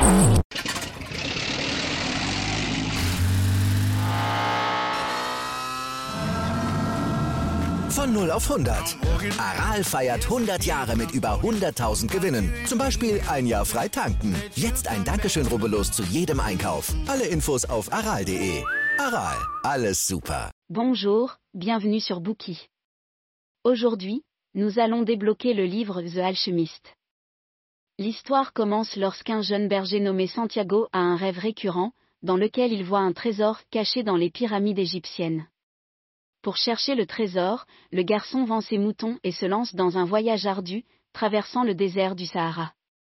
Von 0 auf 100. Aral feiert 100 Jahre mit über 100.000 Gewinnen. Zum Beispiel ein Jahr frei tanken. Jetzt ein Dankeschön, rubbellos zu jedem Einkauf. Alle Infos auf aral.de. Aral, alles super. Bonjour, bienvenue sur Bookey. Aujourd'hui, nous allons débloquer le livre The Alchemist. L'histoire commence lorsqu'un jeune berger nommé Santiago a un rêve récurrent, dans lequel il voit un trésor caché dans les pyramides égyptiennes. Pour chercher le trésor, le garçon vend ses moutons et se lance dans un voyage ardu, traversant le désert du Sahara.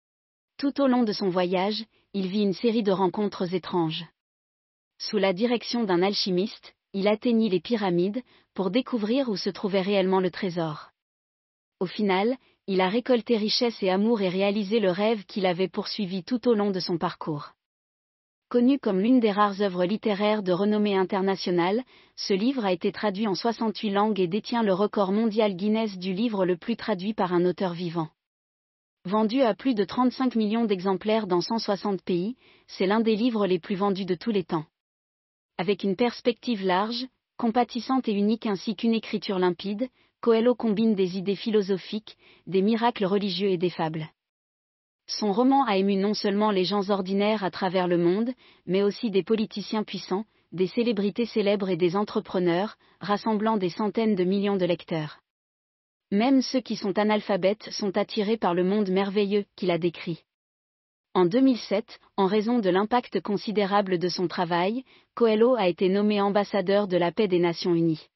Tout au long de son voyage, il vit une série de rencontres étranges. Sous la direction d'un alchimiste, il atteignit les pyramides, pour découvrir où se trouvait réellement le trésor. Au final, il a récolté richesse et amour et réalisé le rêve qu'il avait poursuivi tout au long de son parcours. Connu comme l'une des rares œuvres littéraires de renommée internationale, ce livre a été traduit en 68 langues et détient le record mondial Guinness du livre le plus traduit par un auteur vivant. Vendu à plus de 35 millions d'exemplaires dans 160 pays, c'est l'un des livres les plus vendus de tous les temps. Avec une perspective large, compatissante et unique ainsi qu'une écriture limpide, Coelho combine des idées philosophiques, des miracles religieux et des fables. Son roman a ému non seulement les gens ordinaires à travers le monde, mais aussi des politiciens puissants, des célébrités célèbres et des entrepreneurs, rassemblant des centaines de millions de lecteurs. Même ceux qui sont analphabètes sont attirés par le monde merveilleux qu'il a décrit. En 2007, en raison de l'impact considérable de son travail, Coelho a été nommé ambassadeur de la paix des Nations Unies.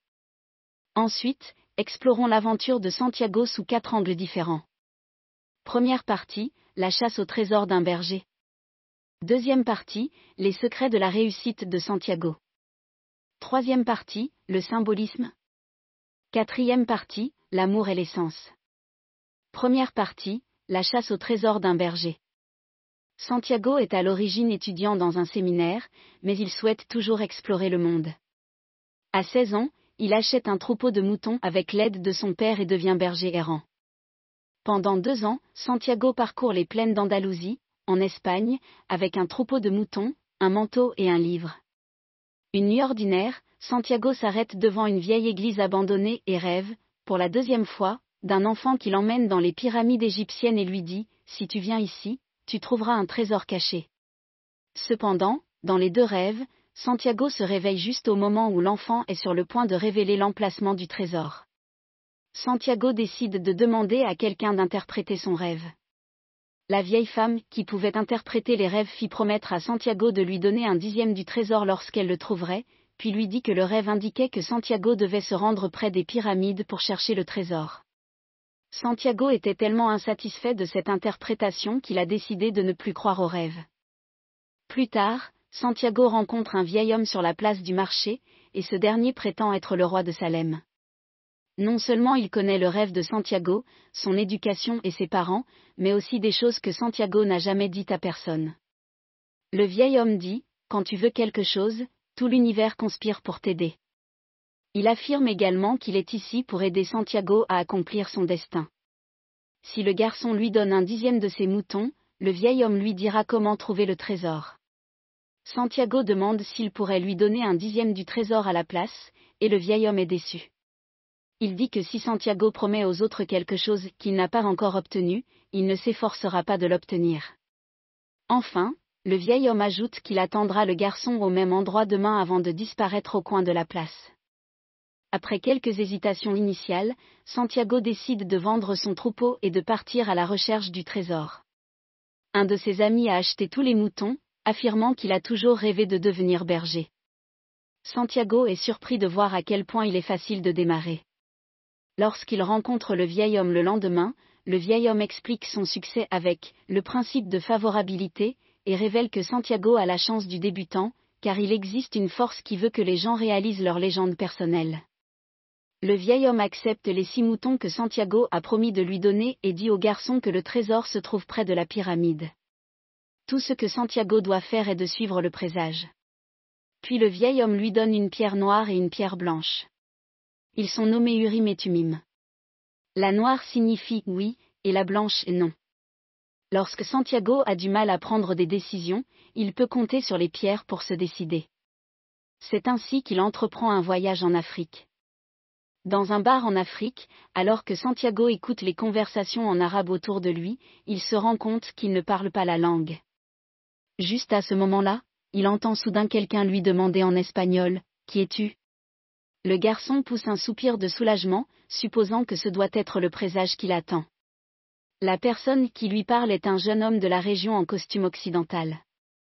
Ensuite, explorons l'aventure de Santiago sous 4 angles différents. Première partie, la chasse au trésor d'un berger. Deuxième partie, les secrets de la réussite de Santiago. Troisième partie, le symbolisme. Quatrième partie, l'amour et l'essence. Première partie, la chasse au trésor d'un berger. Santiago est à l'origine étudiant dans un séminaire, mais il souhaite toujours explorer le monde. À 16 ans, il achète un troupeau de moutons avec l'aide de son père et devient berger errant. Pendant 2 ans, Santiago parcourt les plaines d'Andalousie, en Espagne, avec un troupeau de moutons, un manteau et un livre. Une nuit ordinaire, Santiago s'arrête devant une vieille église abandonnée et rêve, pour la 2e fois, d'un enfant qui l'emmène dans les pyramides égyptiennes et lui dit « Si tu viens ici, tu trouveras un trésor caché ». Cependant, dans les 2 rêves, Santiago se réveille juste au moment où l'enfant est sur le point de révéler l'emplacement du trésor. Santiago décide de demander à quelqu'un d'interpréter son rêve. La vieille femme, qui pouvait interpréter les rêves, fit promettre à Santiago de lui donner un 10e du trésor lorsqu'elle le trouverait, puis lui dit que le rêve indiquait que Santiago devait se rendre près des pyramides pour chercher le trésor. Santiago était tellement insatisfait de cette interprétation qu'il a décidé de ne plus croire aux rêves. Plus tard, Santiago rencontre un vieil homme sur la place du marché, et ce dernier prétend être le roi de Salem. Non seulement il connaît le rêve de Santiago, son éducation et ses parents, mais aussi des choses que Santiago n'a jamais dites à personne. Le vieil homme dit, « Quand tu veux quelque chose, tout l'univers conspire pour t'aider ». Il affirme également qu'il est ici pour aider Santiago à accomplir son destin. Si le garçon lui donne un 10e de ses moutons, le vieil homme lui dira comment trouver le trésor. Santiago demande s'il pourrait lui donner un 10e du trésor à la place, et le vieil homme est déçu. Il dit que si Santiago promet aux autres quelque chose qu'il n'a pas encore obtenu, il ne s'efforcera pas de l'obtenir. Enfin, le vieil homme ajoute qu'il attendra le garçon au même endroit demain avant de disparaître au coin de la place. Après quelques hésitations initiales, Santiago décide de vendre son troupeau et de partir à la recherche du trésor. Un de ses amis a acheté tous les moutons, affirmant qu'il a toujours rêvé de devenir berger. Santiago est surpris de voir à quel point il est facile de démarrer. Lorsqu'il rencontre le vieil homme le lendemain, le vieil homme explique son succès avec le principe de favorabilité, et révèle que Santiago a la chance du débutant, car il existe une force qui veut que les gens réalisent leur légende personnelle. Le vieil homme accepte les 6 moutons que Santiago a promis de lui donner et dit au garçon que le trésor se trouve près de la pyramide. Tout ce que Santiago doit faire est de suivre le présage. Puis le vieil homme lui donne une pierre noire et une pierre blanche. Ils sont nommés Urim et Tumim. La noire signifie oui, et la blanche non. Lorsque Santiago a du mal à prendre des décisions, il peut compter sur les pierres pour se décider. C'est ainsi qu'il entreprend un voyage en Afrique. Dans un bar en Afrique, alors que Santiago écoute les conversations en arabe autour de lui, il se rend compte qu'il ne parle pas la langue. Juste à ce moment-là, il entend soudain quelqu'un lui demander en espagnol « Qui es-tu » Le garçon pousse un soupir de soulagement, supposant que ce doit être le présage qu'il attend. La personne qui lui parle est un jeune homme de la région en costume occidental.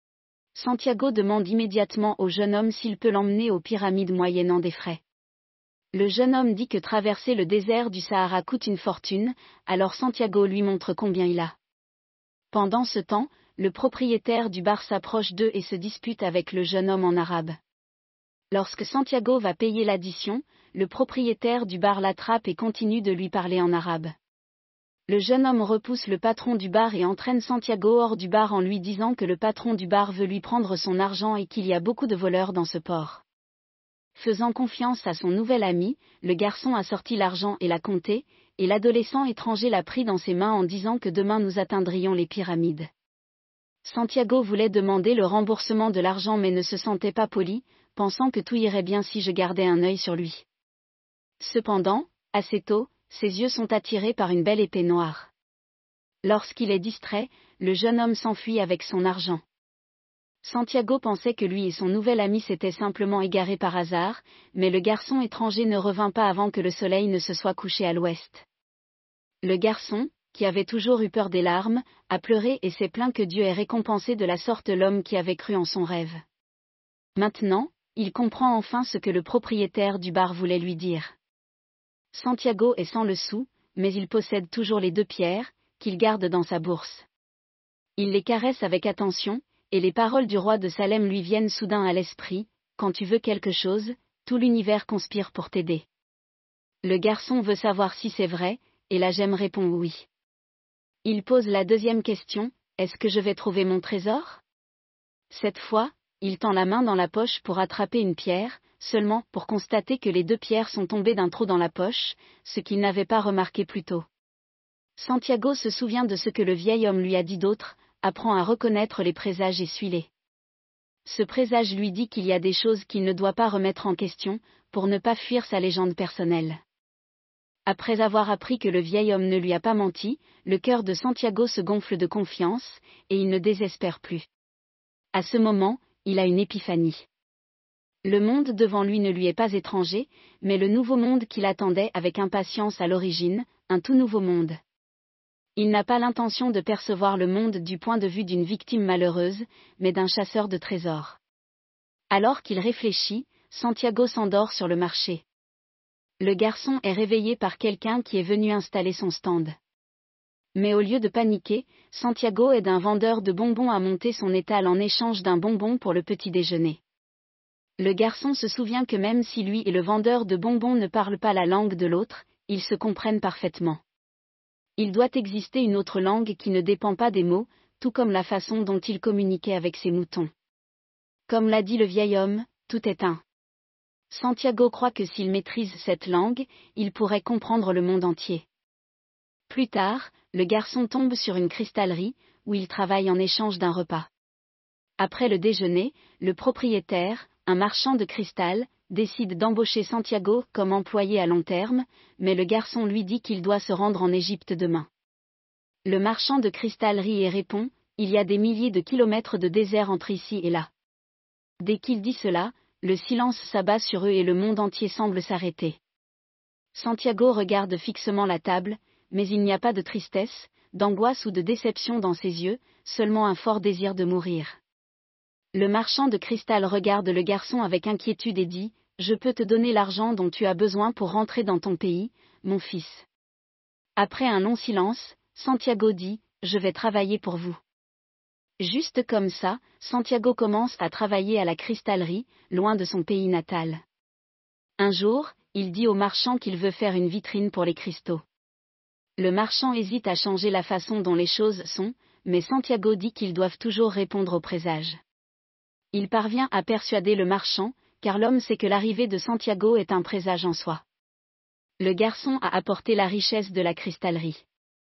Santiago demande immédiatement au jeune homme s'il peut l'emmener aux pyramides moyennant des frais. Le jeune homme dit que traverser le désert du Sahara coûte une fortune, alors Santiago lui montre combien il a. Pendant ce temps, le propriétaire du bar s'approche d'eux et se dispute avec le jeune homme en arabe. Lorsque Santiago va payer l'addition, le propriétaire du bar l'attrape et continue de lui parler en arabe. Le jeune homme repousse le patron du bar et entraîne Santiago hors du bar en lui disant que le patron du bar veut lui prendre son argent et qu'il y a beaucoup de voleurs dans ce port. Faisant confiance à son nouvel ami, le garçon a sorti l'argent et l'a compté, et l'adolescent étranger l'a pris dans ses mains en disant que demain nous atteindrions les pyramides. Santiago voulait demander le remboursement de l'argent mais ne se sentait pas poli, pensant que tout irait bien si je gardais un œil sur lui. Cependant, assez tôt, ses yeux sont attirés par une belle épée noire. Lorsqu'il est distrait, le jeune homme s'enfuit avec son argent. Santiago pensait que lui et son nouvel ami s'étaient simplement égarés par hasard, mais le garçon étranger ne revint pas avant que le soleil ne se soit couché à l'ouest. Le garçon, qui avait toujours eu peur des larmes, a pleuré et s'est plaint que Dieu ait récompensé de la sorte l'homme qui avait cru en son rêve. Maintenant, il comprend enfin ce que le propriétaire du bar voulait lui dire. Santiago est sans le sou, mais il possède toujours les 2 pierres, qu'il garde dans sa bourse. Il les caresse avec attention, et les paroles du roi de Salem lui viennent soudain à l'esprit, quand tu veux quelque chose, tout l'univers conspire pour t'aider. Le garçon veut savoir si c'est vrai, et la gemme répond oui. Il pose la deuxième question, est-ce que je vais trouver mon trésor ? Cette fois, il tend la main dans la poche pour attraper une pierre, seulement pour constater que les 2 pierres sont tombées d'un trou dans la poche, ce qu'il n'avait pas remarqué plus tôt. Santiago se souvient de ce que le vieil homme lui a dit d'autre, apprend à reconnaître les présages et suit-les. Ce présage lui dit qu'il y a des choses qu'il ne doit pas remettre en question, pour ne pas fuir sa légende personnelle. Après avoir appris que le vieil homme ne lui a pas menti, le cœur de Santiago se gonfle de confiance, et il ne désespère plus. À ce moment, il a une épiphanie. Le monde devant lui ne lui est pas étranger, mais le nouveau monde qu'il attendait avec impatience à l'origine, un tout nouveau monde. Il n'a pas l'intention de percevoir le monde du point de vue d'une victime malheureuse, mais d'un chasseur de trésors. Alors qu'il réfléchit, Santiago s'endort sur le marché. Le garçon est réveillé par quelqu'un qui est venu installer son stand. Mais au lieu de paniquer, Santiago aide un vendeur de bonbons à monter son étal en échange d'un bonbon pour le petit déjeuner. Le garçon se souvient que même si lui et le vendeur de bonbons ne parlent pas la langue de l'autre, ils se comprennent parfaitement. Il doit exister une autre langue qui ne dépend pas des mots, tout comme la façon dont il communiquait avec ses moutons. Comme l'a dit le vieil homme, tout est un. Santiago croit que s'il maîtrise cette langue, il pourrait comprendre le monde entier. Plus tard, le garçon tombe sur une cristallerie, où il travaille en échange d'un repas. Après le déjeuner, le propriétaire, un marchand de cristal, décide d'embaucher Santiago comme employé à long terme, mais le garçon lui dit qu'il doit se rendre en Égypte demain. Le marchand de cristal rit et répond, il y a des milliers de kilomètres de désert entre ici et là. Dès qu'il dit cela, le silence s'abat sur eux et le monde entier semble s'arrêter. Santiago regarde fixement la table, mais il n'y a pas de tristesse, d'angoisse ou de déception dans ses yeux, seulement un fort désir de mourir. Le marchand de cristal regarde le garçon avec inquiétude et dit, « Je peux te donner l'argent dont tu as besoin pour rentrer dans ton pays, mon fils. » Après un long silence, Santiago dit, « Je vais travailler pour vous. » Juste comme ça, Santiago commence à travailler à la cristallerie, loin de son pays natal. Un jour, il dit au marchand qu'il veut faire une vitrine pour les cristaux. Le marchand hésite à changer la façon dont les choses sont, mais Santiago dit qu'ils doivent toujours répondre aux présages. Il parvient à persuader le marchand, car l'homme sait que l'arrivée de Santiago est un présage en soi. Le garçon a apporté la richesse de la cristallerie.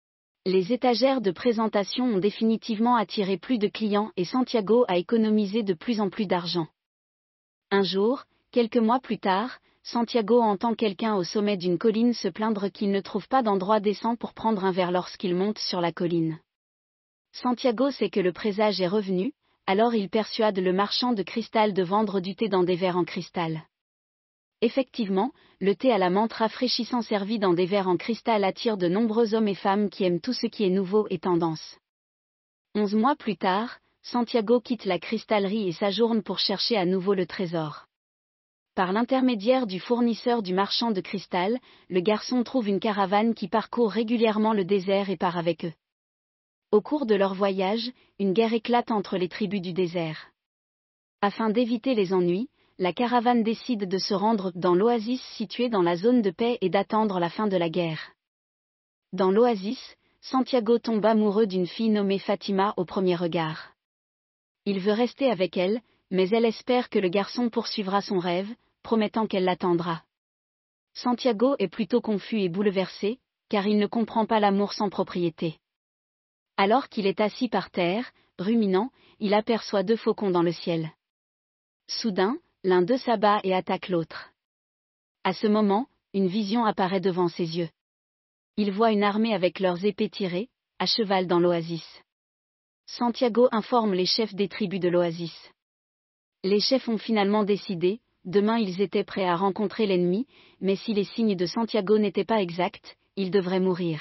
Les étagères de présentation ont définitivement attiré plus de clients et Santiago a économisé de plus en plus d'argent. Un jour, quelques mois plus tard, Santiago entend quelqu'un au sommet d'une colline se plaindre qu'il ne trouve pas d'endroit décent pour prendre un verre lorsqu'il monte sur la colline. Santiago sait que le présage est revenu, alors il persuade le marchand de cristal de vendre du thé dans des verres en cristal. Effectivement, le thé à la menthe rafraîchissant servi dans des verres en cristal attire de nombreux hommes et femmes qui aiment tout ce qui est nouveau et tendance. 11 mois plus tard, Santiago quitte la cristallerie et s'ajourne pour chercher à nouveau le trésor. Par l'intermédiaire du fournisseur du marchand de cristal, le garçon trouve une caravane qui parcourt régulièrement le désert et part avec eux. Au cours de leur voyage, une guerre éclate entre les tribus du désert. Afin d'éviter les ennuis, la caravane décide de se rendre dans l'oasis située dans la zone de paix et d'attendre la fin de la guerre. Dans l'oasis, Santiago tombe amoureux d'une fille nommée Fatima au premier regard. Il veut rester avec elle, mais elle espère que le garçon poursuivra son rêve, promettant qu'elle l'attendra. Santiago est plutôt confus et bouleversé, car il ne comprend pas l'amour sans propriété. Alors qu'il est assis par terre, ruminant, il aperçoit 2 faucons dans le ciel. Soudain, l'un d'eux s'abat et attaque l'autre. À ce moment, une vision apparaît devant ses yeux. Il voit une armée avec leurs épées tirées, à cheval dans l'oasis. Santiago informe les chefs des tribus de l'oasis. Les chefs ont finalement décidé, demain ils étaient prêts à rencontrer l'ennemi, mais si les signes de Santiago n'étaient pas exacts, il devrait mourir.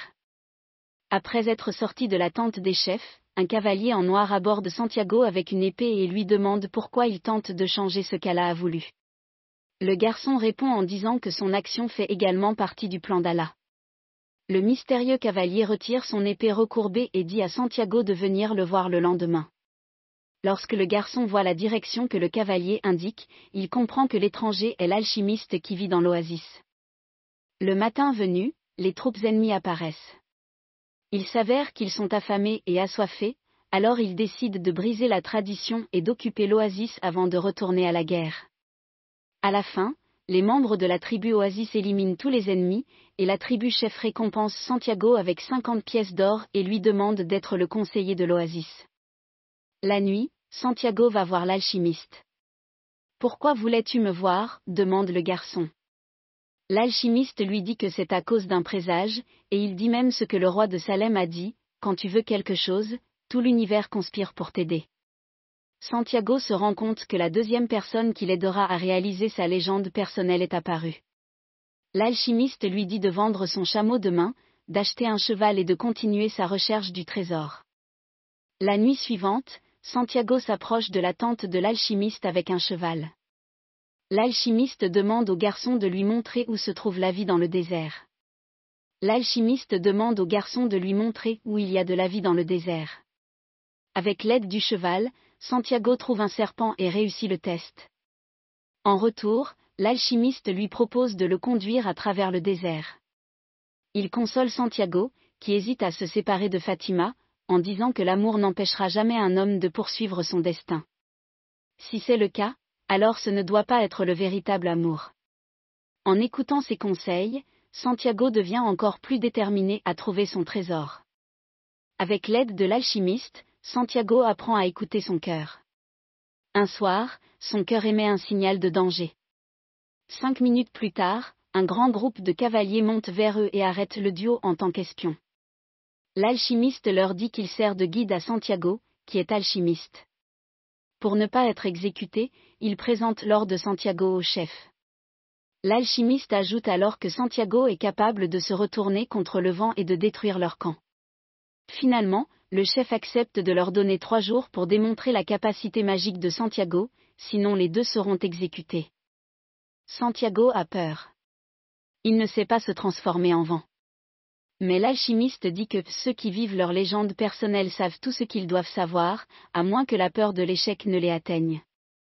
Après être sorti de la tente des chefs, un cavalier en noir aborde Santiago avec une épée et lui demande pourquoi il tente de changer ce qu'Allah a voulu. Le garçon répond en disant que son action fait également partie du plan d'Allah. Le mystérieux cavalier retire son épée recourbée et dit à Santiago de venir le voir le lendemain. Lorsque le garçon voit la direction que le cavalier indique, il comprend que l'étranger est l'alchimiste qui vit dans l'oasis. Le matin venu, les troupes ennemies apparaissent. Il s'avère qu'ils sont affamés et assoiffés, alors ils décident de briser la tradition et d'occuper l'oasis avant de retourner à la guerre. À la fin, les membres de la tribu Oasis éliminent tous les ennemis, et la tribu chef récompense Santiago avec 50 pièces d'or et lui demande d'être le conseiller de l'Oasis. La nuit, Santiago va voir l'alchimiste. « Pourquoi voulais-tu me voir ?» demande le garçon. L'alchimiste lui dit que c'est à cause d'un présage, et il dit même ce que le roi de Salem a dit, « Quand tu veux quelque chose, tout l'univers conspire pour t'aider. » Santiago se rend compte que la deuxième personne qui l'aidera à réaliser sa légende personnelle est apparue. L'alchimiste lui dit de vendre son chameau de main, d'acheter un cheval et de continuer sa recherche du trésor. La nuit suivante, Santiago s'approche de la tente de l'alchimiste avec un cheval. L'alchimiste demande au garçon de lui montrer où se trouve la vie dans le désert. L'alchimiste demande au garçon de lui montrer où il y a de la vie dans le désert. Avec l'aide du cheval, Santiago trouve un serpent et réussit le test. En retour, l'alchimiste lui propose de le conduire à travers le désert. Il console Santiago, qui hésite à se séparer de Fatima, en disant que l'amour n'empêchera jamais un homme de poursuivre son destin. Si c'est le cas, alors ce ne doit pas être le véritable amour. En écoutant ses conseils, Santiago devient encore plus déterminé à trouver son trésor. Avec l'aide de l'alchimiste, Santiago apprend à écouter son cœur. Un soir, son cœur émet un signal de danger. 5 minutes plus tard, un grand groupe de cavaliers monte vers eux et arrête le duo en tant qu'espion. L'alchimiste leur dit qu'il sert de guide à Santiago, qui est alchimiste. Pour ne pas être exécuté, il présente l'or de Santiago au chef. L'alchimiste ajoute alors que Santiago est capable de se retourner contre le vent et de détruire leur camp. Finalement, le chef accepte de leur donner 3 jours pour démontrer la capacité magique de Santiago, sinon les deux seront exécutés. Santiago a peur. Il ne sait pas se transformer en vent. Mais l'alchimiste dit que ceux qui vivent leur légende personnelle savent tout ce qu'ils doivent savoir, à moins que la peur de l'échec ne les atteigne.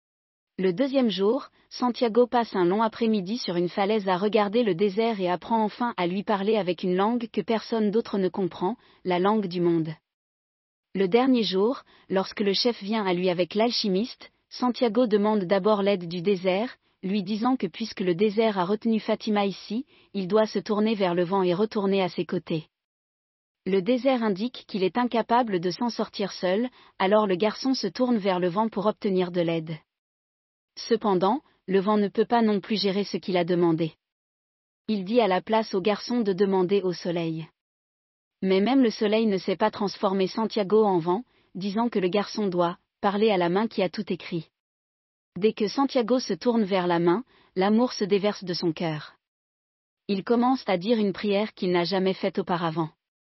Le 2e jour, Santiago passe un long après-midi sur une falaise à regarder le désert et apprend enfin à lui parler avec une langue que personne d'autre ne comprend, la langue du monde. Le dernier jour, lorsque le chef vient à lui avec l'alchimiste, Santiago demande d'abord l'aide du désert, lui disant que puisque le désert a retenu Fatima ici, il doit se tourner vers le vent et retourner à ses côtés. Le désert indique qu'il est incapable de s'en sortir seul, alors le garçon se tourne vers le vent pour obtenir de l'aide. Cependant, le vent ne peut pas non plus gérer ce qu'il a demandé. Il dit à la place au garçon de demander au soleil. Mais même le soleil ne sait pas transformer Santiago en vent, disant que le garçon doit parler à la main qui a tout écrit. Dès que Santiago se tourne vers la main, l'amour se déverse de son cœur. Il commence à dire une prière qu'il n'a jamais faite auparavant.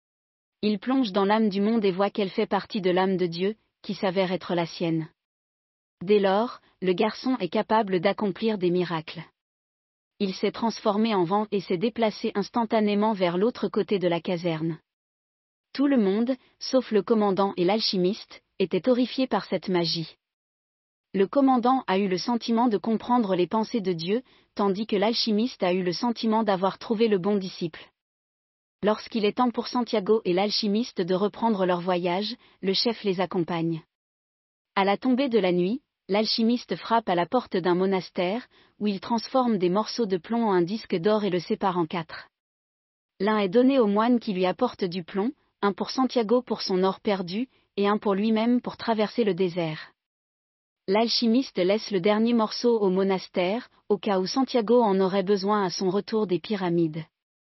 Il plonge dans l'âme du monde et voit qu'elle fait partie de l'âme de Dieu, qui s'avère être la sienne. Dès lors, le garçon est capable d'accomplir des miracles. Il s'est transformé en vent et s'est déplacé instantanément vers l'autre côté de la caserne. Tout le monde, sauf le commandant et l'alchimiste, était horrifié par cette magie. Le commandant a eu le sentiment de comprendre les pensées de Dieu, tandis que l'alchimiste a eu le sentiment d'avoir trouvé le bon disciple. Lorsqu'il est temps pour Santiago et l'alchimiste de reprendre leur voyage, le chef les accompagne. À la tombée de la nuit, l'alchimiste frappe à la porte d'un monastère, où il transforme des morceaux de plomb en un disque d'or et le sépare en 4. L'un est donné au moine qui lui apporte du plomb, un pour Santiago pour son or perdu, et un pour lui-même pour traverser le désert. L'alchimiste laisse le dernier morceau au monastère, au cas où Santiago en aurait besoin à son retour des pyramides.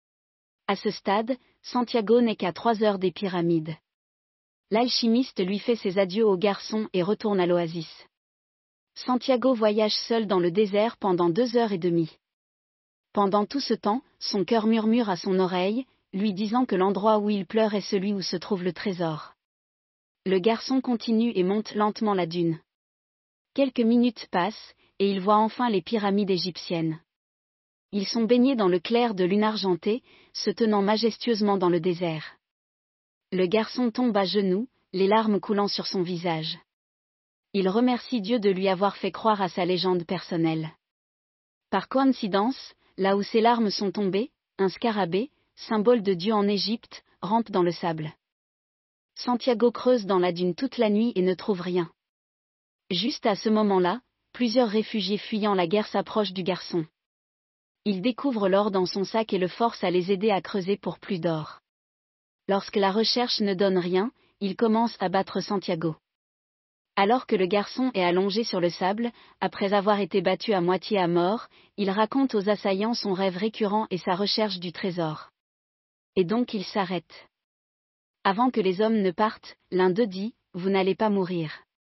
À ce stade, Santiago n'est qu'à 3 heures des pyramides. L'alchimiste lui fait ses adieux au garçon et retourne à l'oasis. Santiago voyage seul dans le désert pendant 2h30. Pendant tout ce temps, son cœur murmure à son oreille, lui disant que l'endroit où il pleure est celui où se trouve le trésor. Le garçon continue et monte lentement la dune. Quelques minutes passent, et il voit enfin les pyramides égyptiennes. Ils sont baignés dans le clair de lune argentée, se tenant majestueusement dans le désert. Le garçon tombe à genoux, les larmes coulant sur son visage. Il remercie Dieu de lui avoir fait croire à sa légende personnelle. Par coïncidence, là où ses larmes sont tombées, un scarabée, symbole de Dieu en Égypte, rampe dans le sable. Santiago creuse dans la dune toute la nuit et ne trouve rien. Juste à ce moment-là, plusieurs réfugiés fuyant la guerre s'approchent du garçon. Il découvre l'or dans son sac et le force à les aider à creuser pour plus d'or. Lorsque la recherche ne donne rien, il commence à battre Santiago. Alors que le garçon est allongé sur le sable, après avoir été battu à moitié à mort, il raconte aux assaillants son rêve récurrent et sa recherche du trésor. Et donc il s'arrête. Avant que les hommes ne partent, l'un d'eux dit, « Vous n'allez pas mourir.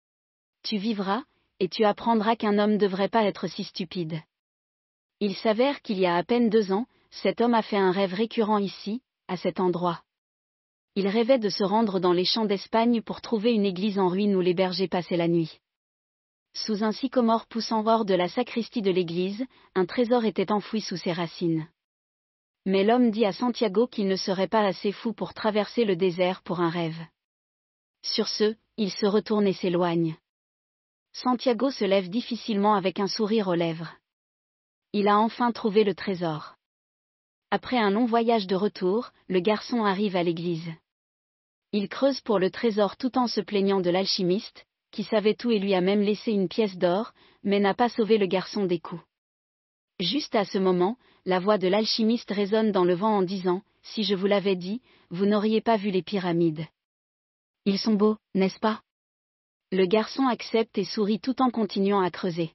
Tu vivras, et tu apprendras qu'un homme ne devrait pas être si stupide. » Il s'avère qu'il y a à peine 2 ans, cet homme a fait un rêve récurrent ici, à cet endroit. Il rêvait de se rendre dans les champs d'Espagne pour trouver une église en ruine où les bergers passaient la nuit. Sous un sycomore poussant hors de la sacristie de l'église, un trésor était enfoui sous ses racines. Mais l'homme dit à Santiago qu'il ne serait pas assez fou pour traverser le désert pour un rêve. Sur ce, il se retourne et s'éloigne. Santiago se lève difficilement avec un sourire aux lèvres. Il a enfin trouvé le trésor. Après un long voyage de retour, le garçon arrive à l'église. Il creuse pour le trésor tout en se plaignant de l'alchimiste, qui savait tout et lui a même laissé une pièce d'or, mais n'a pas sauvé le garçon des coups. Juste à ce moment, la voix de l'alchimiste résonne dans le vent en disant, « Si je vous l'avais dit, vous n'auriez pas vu les pyramides. Ils sont beaux, n'est-ce pas ?» Le garçon accepte et sourit tout en continuant à creuser.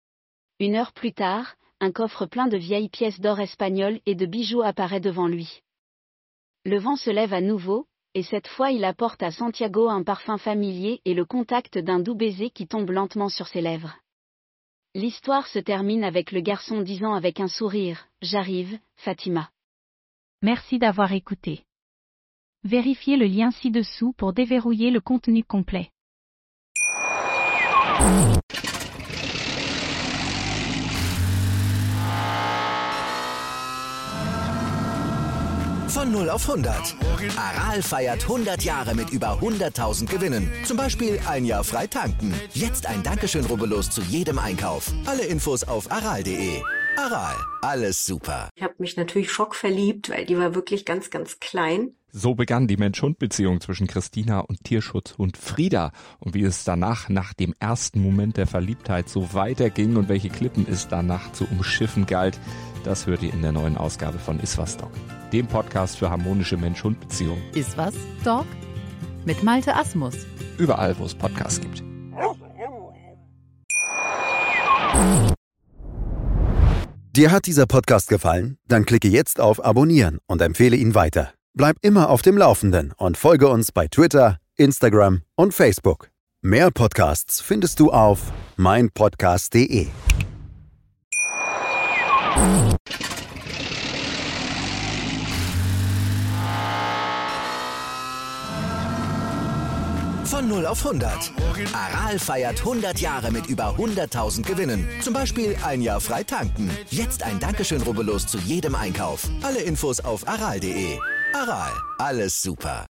1 heure plus tard, un coffre plein de vieilles pièces d'or espagnoles et de bijoux apparaît devant lui. Le vent se lève à nouveau, et cette fois il apporte à Santiago un parfum familier et le contact d'un doux baiser qui tombe lentement sur ses lèvres. L'histoire se termine avec le garçon disant avec un sourire, « J'arrive, Fatima. » Merci d'avoir écouté. Vérifiez le lien ci-dessous pour déverrouiller le contenu complet. Von 0 auf 100. Aral feiert 100 Jahre mit über 100.000 Gewinnen. Zum Beispiel 1 Jahr frei tanken. Jetzt ein Dankeschön, rubbellos zu jedem Einkauf. Alle Infos auf aral.de. Aral, alles super. Ich habe mich natürlich schockverliebt, weil die war wirklich ganz, ganz klein. So begann die Mensch-Hund-Beziehung zwischen Christina und Tierschutzhund Frieda. Und wie es danach, nach dem ersten Moment der Verliebtheit, so weiterging und welche Klippen es danach zu umschiffen galt, Das hört ihr in der neuen Ausgabe von Iswas Dog, dem Podcast für harmonische Mensch-Hund-Beziehungen. Iswas Dog mit Malte Asmus. Überall, wo es Podcasts gibt. Dir hat dieser Podcast gefallen? Dann klicke jetzt auf Abonnieren und empfehle ihn weiter. Bleib immer auf dem Laufenden und folge uns bei Twitter, Instagram und Facebook. Mehr Podcasts findest du auf meinpodcast.de. Von 0 auf 100. Aral feiert 100 Jahre mit über 100.000 Gewinnen. Zum Beispiel ein Jahr frei tanken. Jetzt ein Dankeschön, rubbellos zu jedem Einkauf. Alle Infos auf aral.de. Aral, alles super.